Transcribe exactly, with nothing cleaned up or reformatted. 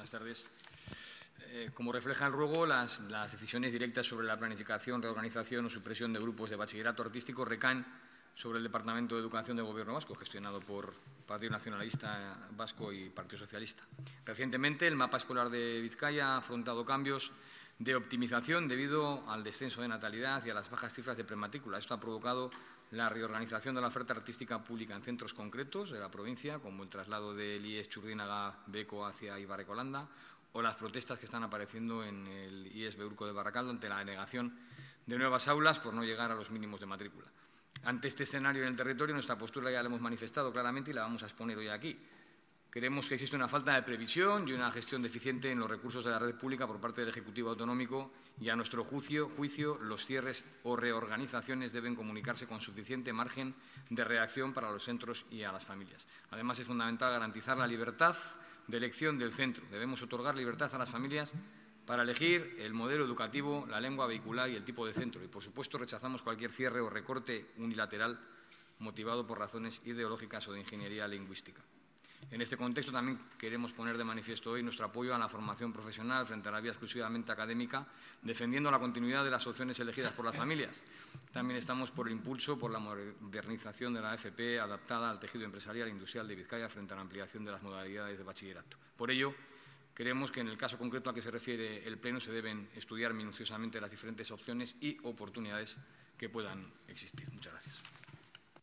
Buenas tardes. Eh, como refleja el ruego, las, las decisiones directas sobre la planificación, reorganización o supresión de grupos de bachillerato artístico recaen sobre el Departamento de Educación del Gobierno vasco, gestionado por Partido Nacionalista Vasco y Partido Socialista. Recientemente, el mapa escolar de Vizcaya ha afrontado cambios de optimización debido al descenso de natalidad y a las bajas cifras de prematrícula. Esto ha provocado la reorganización de la oferta artística pública en centros concretos de la provincia, como el traslado del I E S Txurdinaga-Beco hacia Ibarrecolanda, o las protestas que están apareciendo en el I E S Beurco de Baracaldo ante la denegación de nuevas aulas por no llegar a los mínimos de matrícula. Ante este escenario en el territorio, nuestra postura ya la hemos manifestado claramente y la vamos a exponer hoy aquí. Creemos que existe una falta de previsión y una gestión deficiente en los recursos de la red pública por parte del Ejecutivo Autonómico y, a nuestro juicio, juicio los cierres o reorganizaciones deben comunicarse con suficiente margen de reacción para los centros y a las familias. Además, es fundamental garantizar la libertad de elección del centro. Debemos otorgar libertad a las familias para elegir el modelo educativo, la lengua vehicular y el tipo de centro. Y, por supuesto, rechazamos cualquier cierre o recorte unilateral motivado por razones ideológicas o de ingeniería lingüística. En este contexto también queremos poner de manifiesto hoy nuestro apoyo a la formación profesional frente a la vía exclusivamente académica, defendiendo la continuidad de las opciones elegidas por las familias. También estamos por el impulso por la modernización de la F P adaptada al tejido empresarial e industrial de Vizcaya frente a la ampliación de las modalidades de bachillerato. Por ello, creemos que en el caso concreto al que se refiere el Pleno se deben estudiar minuciosamente las diferentes opciones y oportunidades que puedan existir. Muchas gracias.